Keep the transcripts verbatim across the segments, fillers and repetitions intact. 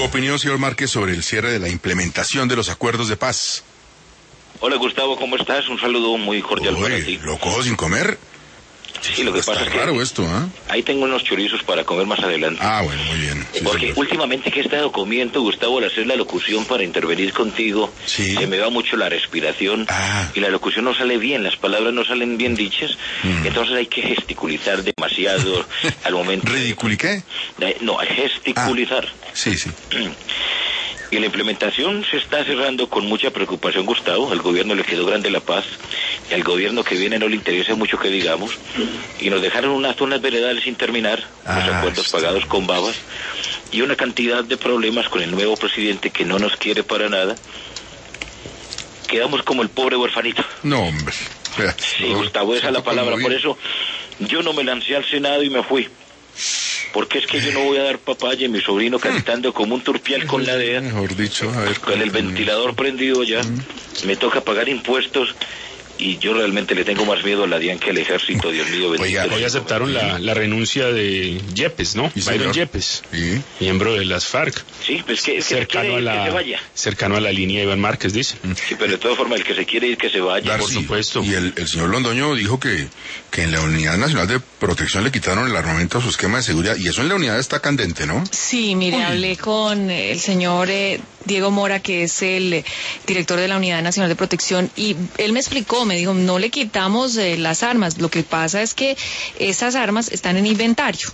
opinión, señor Márquez, sobre el cierre de la implementación de los acuerdos de paz. Hola, Gustavo, ¿cómo estás? Un saludo muy cordial. Uy, para ti. ¿lo cojo sin comer? Sí, lo que Está pasa es que raro esto, ¿eh? ahí tengo unos chorizos para comer más adelante. Ah, bueno, muy bien. Sí, Porque señor. últimamente que he estado comiendo, Gustavo, al hacer la locución para intervenir contigo, Sí. se me va mucho la respiración Ah. y la locución no sale bien, las palabras no salen bien dichas, Mm. entonces hay que gesticulizar demasiado al momento. ¿Ridiculiqué? de- No, gesticulizar. Sí, sí. Y la implementación se está cerrando con mucha preocupación, Gustavo. Al gobierno le quedó grande la paz, y al gobierno que viene no le interesa mucho que digamos, y nos dejaron unas zonas veredales sin terminar, los Ah, acuerdos está. pagados con babas, y una cantidad de problemas con el nuevo presidente que no nos quiere para nada. Quedamos como el pobre huerfanito. No, hombre. Vea, Sí, no, Gustavo, esa es la siento palabra. conmovido. Por eso yo no me lancé al Senado y me fui. Porque es que yo no voy a dar papaya, y mi sobrino cantando como un turpial con la D E A, Mejor dicho, a ver. con el ventilador prendido ya, me toca pagar impuestos, y yo realmente le tengo más miedo a la DIAN que al ejército, Dios mío. bendito. Oiga, Hoy aceptaron la, la renuncia de Yepes, ¿no? Sí, Byron señor. Yepes, Sí. miembro de las FARC. Sí, pues que, es que se cercano quiere a ir, que se la vaya. cercano a la línea de Iván Márquez, dice. Sí, pero de todas formas, el que se quiere ir, que se vaya. Darcy, por supuesto. Y el, el señor Londoño dijo que, que en la Unidad Nacional de Protección le quitaron el armamento a su esquema de seguridad, y eso en la unidad está candente, ¿no? Sí, mire, Uy. hablé con el señor eh, Diego Mora, que es el eh, director de la Unidad Nacional de Protección, y él me explicó, me dijo, no le quitamos eh, las armas, lo que pasa es que esas armas están en inventario.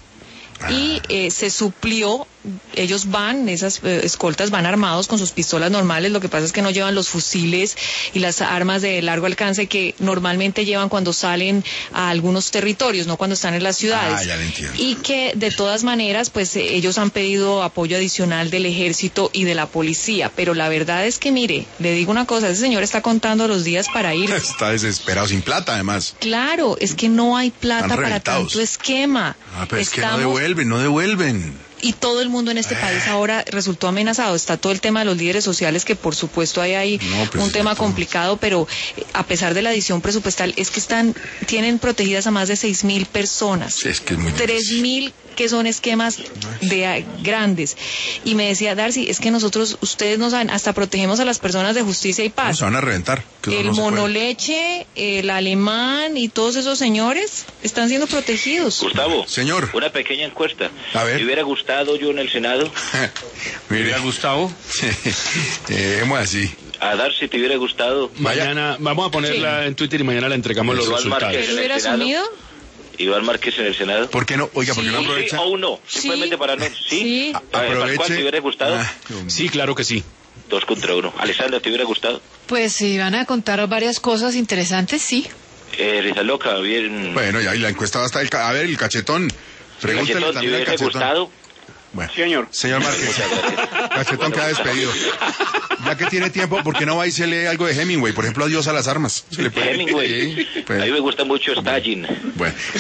Y eh, se suplió, ellos van, esas eh, escoltas van armados con sus pistolas normales, lo que pasa es que no llevan los fusiles y las armas de largo alcance que normalmente llevan cuando salen a algunos territorios, no cuando están en las ciudades. Ah, ya le entiendo. Y que de todas maneras, pues eh, ellos han pedido apoyo adicional del ejército y de la policía, pero la verdad es que, mire, le digo una cosa, ese señor está contando los días para ir. Está desesperado, sin plata además. Claro, es que no hay plata Están para reventados. tanto esquema. Ah, pero es que no Estamos- devuelven, no devuelven. Y todo el mundo en este país ahora resultó amenazado. Está todo el tema de los líderes sociales, que por supuesto hay ahí No, pues, un tema exacto. complicado, pero eh, a pesar de la adición presupuestal, es que están, tienen protegidas a más de seis mil personas. Sí, es que es muy Tres difícil. mil que son esquemas de ah, grandes. Y me decía, Darcy, es que nosotros, ustedes no saben, hasta protegemos a las personas de justicia y No, paz. se van a reventar. que eso El no se puede. monoleche, el alemán y todos esos señores están siendo protegidos. Gustavo, Señor. una pequeña encuesta. A ver. ¿Me hubiera gustado yo en el Senado? Mire, Gustavo, eh, así. A Darcy, ¿te hubiera gustado? Vaya. mañana vamos a ponerla en Twitter y mañana le entregamos los Iván resultados. Márquez. ¿Él hubiera ¿En el Senado? asumido? Iván Márquez en el Senado. ¿Por qué no? Oiga, ¿por qué no Sí. ¿Sí aprovecha? o no? Sí. Simplemente para no. ¿Sí? Sí. A ver, Aproveche. Pascual, ¿te hubiera gustado? Ah, Sí, claro que sí. Dos contra uno. Alessandra, ¿te hubiera gustado? Pues si van a contar varias cosas interesantes, sí. Eh, Risa Loca, bien. Bueno, ya, y la encuesta va a estar... El ca- a ver, el cachetón. Pregúntele Cachetón, ¿te también al hubiera cachetón. gustado? Bueno, Señor. señor Márquez, Muchas gracias. cachetón queda despedido. Ya que tiene tiempo, ¿por qué no va y se lee algo de Hemingway? Por ejemplo, Adiós a las armas. ¿Se le puede? Hemingway. Sí, pues, A mí me gusta mucho Stalin. bueno,